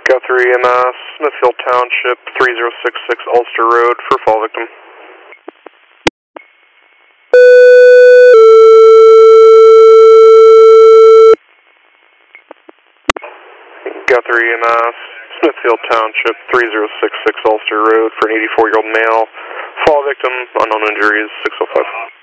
Guthrie EMS, Smithfield Township, 3066 Ulster Road for fall victim. Guthrie EMS, Smithfield Township, 3066 Ulster Road for an 84-year-old male. Fall victim, unknown injuries, 605.